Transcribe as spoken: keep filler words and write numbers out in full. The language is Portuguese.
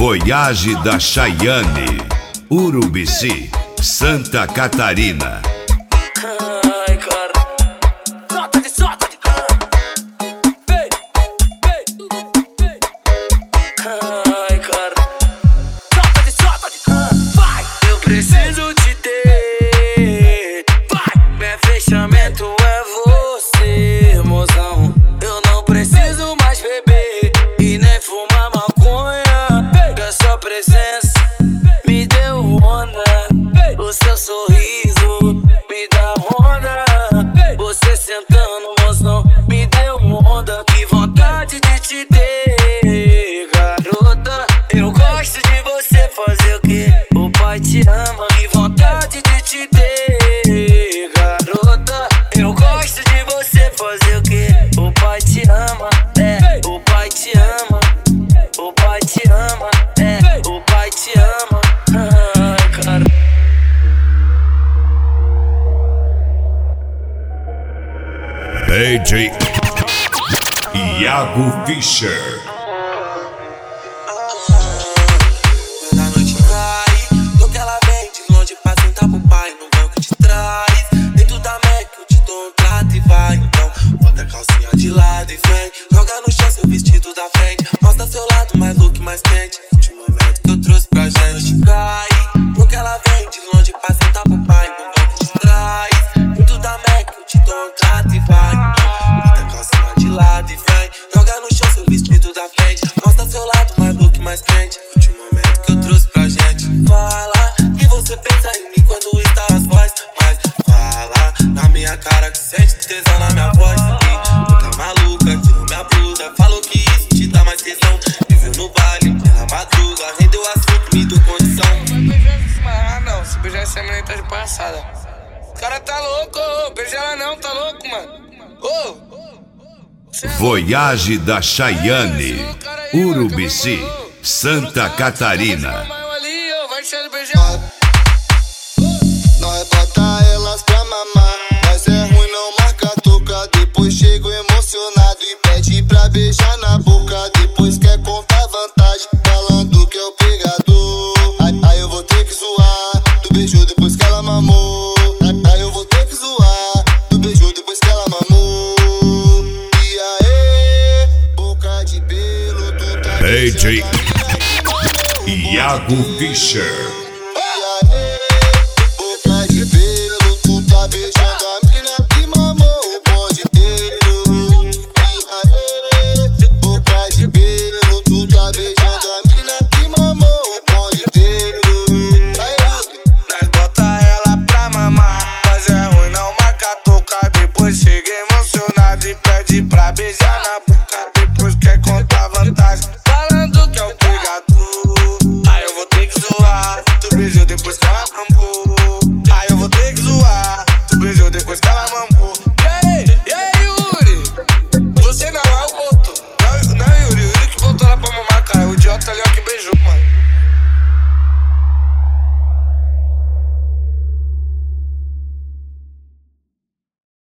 Voyage da Chayane, Urubici, Santa Catarina. Ai, cara, solta de solta de vem, vem, ai, cara, solta de solta de vai. Eu preciso te ter, vai. Meu fechamento é você, mozão. Eu não preciso mais beber e nem fumar maconha. Que a sua presença me deu onda. O seu sorriso me dá onda. Você sentando, mozão, me deu onda. Que vontade de te ter, garota. Eu gosto de você fazer o que o pai te ama. Que vontade de te ter, garota. Eu gosto de você fazer o que o pai te ama. É, o pai te ama. O pai te ama. É, o pai te ama. Ai, cara. D J Iago Fischer. Quando a noite cai, no que ela vem de longe pra sentar pro pai no banco de trás. Dentro da Mac eu te dou um trato e vai. Então bota a calcinha de lado e vem. Joga no chão seu vestido da frente. Mostra seu lado mais look, mais quente. Último momento que eu trouxe pra gente. Cai, no que ela vem de longe pra sentar pro pai no banco de trás. Dentro da Mac eu te dou um trato e vai. Bota a calcinha de lado e vem. Joga no chão seu vestido da frente. Mostra seu lado mais look, mais quente. Último momento que eu trouxe pra gente. Fala que você pensa em mim quando está as voz. Mas fala na minha cara que sente tesão na minha voz. E tu tá maluca, tirou minha blusa. Falou que isso te dá mais tesão. Viveu no baile, pela madruga. Rendeu assunto, me deu condição. Ah, não, se beijar essa menina tá de passada. O cara tá louco, ô, beija ela não, tá louco, mano. Ô! Voyage da Chayane, Urubici, Santa Catarina. Nós bota elas pra mamar, mas é ruim não marca toca. Depois chego emocionado e pede pra beijar na boca. Depois quer contar vantagem, falando que é o pegador. Aí, aí eu vou ter que zoar do beijo depois que ela mamou. Aí, aí eu vou ter que zoar do beijo depois que ela mamou. E aí, boca de pelo, tu tá D J Iago Fischer.